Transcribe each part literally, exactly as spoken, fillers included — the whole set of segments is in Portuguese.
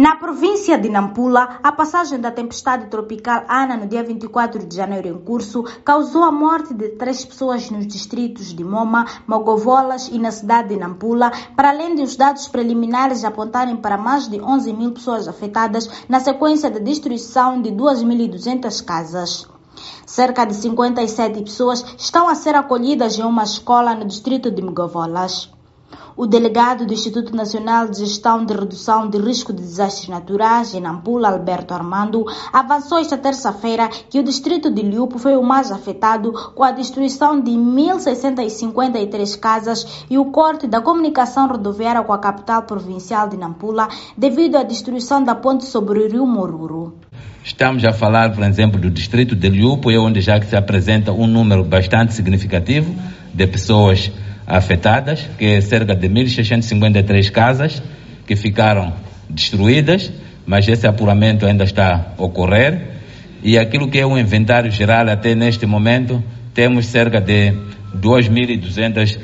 Na província de Nampula, a passagem da tempestade tropical Ana no dia vinte e quatro de janeiro em curso causou a morte de três pessoas nos distritos de Moma, Mogovolas e na cidade de Nampula, para além de os dados preliminares apontarem para mais de onze mil pessoas afetadas na sequência da destruição de duas mil e duzentas casas. Cerca de cinquenta e sete pessoas estão a ser acolhidas em uma escola no distrito de Mogovolas. O delegado do Instituto Nacional de Gestão de Redução de Risco de Desastres Naturais, em Nampula, Alberto Armando, avançou esta terça-feira que o distrito de Liupo foi o mais afetado, com a destruição de mil seiscentas e cinquenta e três casas e o corte da comunicação rodoviária com a capital provincial de Nampula, devido à destruição da ponte sobre o rio Moruro. Estamos a falar, por exemplo, do distrito de Liupo, onde já que se apresenta um número bastante significativo de pessoas afetadas, que é cerca de mil seiscentas e cinquenta e três casas que ficaram destruídas, mas esse apuramento ainda está a ocorrer. E aquilo que é um inventário geral até neste momento, temos cerca de duas mil e duzentas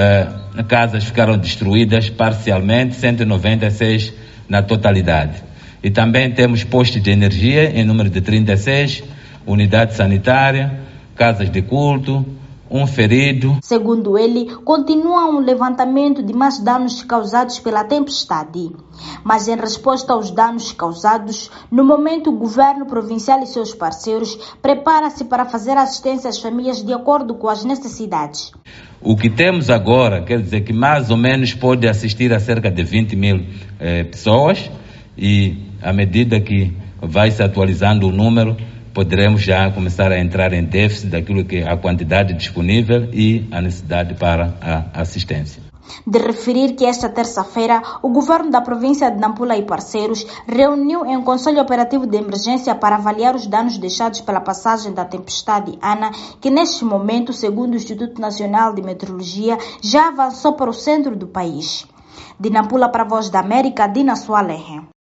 uh, casas ficaram destruídas parcialmente, cento e noventa e seis na totalidade. E também temos postos de energia em número de trinta e seis, unidade sanitária, casas de culto, um ferido. Segundo ele, continua um levantamento de mais danos causados pela tempestade. Mas em resposta aos danos causados, no momento o governo provincial e seus parceiros prepara-se para fazer assistência às famílias de acordo com as necessidades. O que temos agora quer dizer que mais ou menos pode assistir a cerca de vinte mil eh, pessoas, e à medida que vai se atualizando o número, poderemos já começar a entrar em déficit daquilo que é a quantidade disponível e a necessidade para a assistência. De referir que esta terça-feira o governo da província de Nampula e parceiros reuniu em Conselho Operativo de Emergência para avaliar os danos deixados pela passagem da tempestade Ana, que neste momento, segundo o Instituto Nacional de Meteorologia, já avançou para o centro do país. De Nampula para a Voz da América, Dina Soalehe.